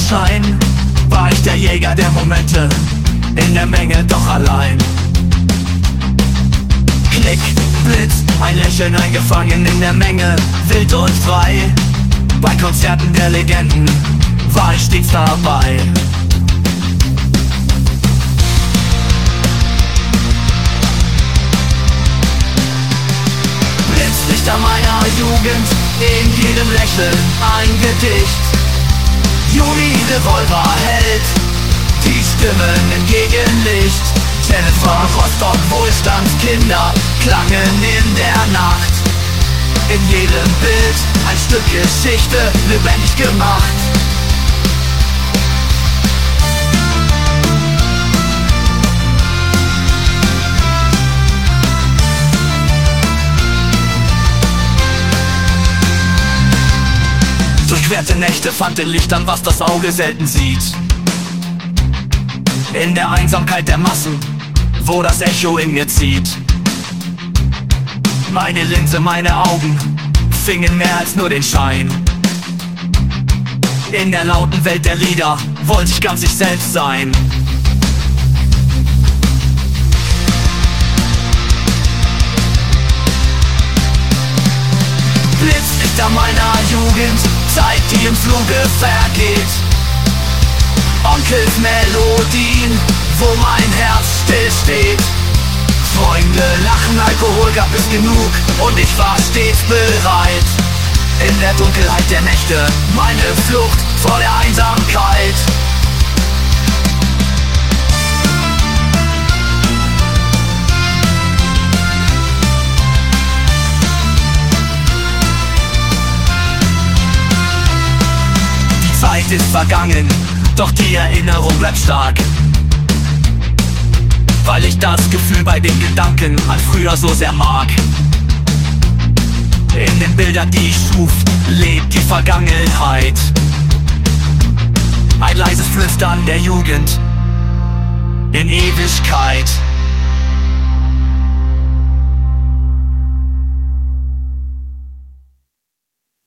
Schein war ich der Jäger der Momente, in der Menge doch allein. Klick, Blitz, ein Lächeln eingefangen in der Menge, wild und frei. Bei Konzerten der Legenden war ich stets dabei. Blitzlichter meiner Jugend, in jedem Lächeln ein Gedicht. Juni Revolver hält die Stimmen im Gegenlicht. Jennifer, Rostock, Wohlstandskinder klangen in der Nacht. In jedem Bild ein Stück Geschichte lebendig gemacht. Durchquerte Nächte fand in Lichtern, was das Auge selten sieht. In der Einsamkeit der Massen, wo das Echo in mir zieht. Meine Linse, meine Augen fingen mehr als nur den Schein. In der lauten Welt der Lieder wollte ich ganz ich selbst sein. Blitzlichter meiner Jugend, Zeit, die im Fluge vergeht. Onkels Melodien, wo mein Herz still steht. Freunde lachen, Alkohol gab es genug und ich war stets bereit. In der Dunkelheit der Nächte, meine Flucht vor der Einsamkeit. Die Zeit ist vergangen, doch die Erinnerung bleibt stark. Weil ich das Gefühl bei den Gedanken an früher so sehr mag. In den Bildern, die ich schuf, lebt die Vergangenheit. Ein leises Flüstern der Jugend in Ewigkeit.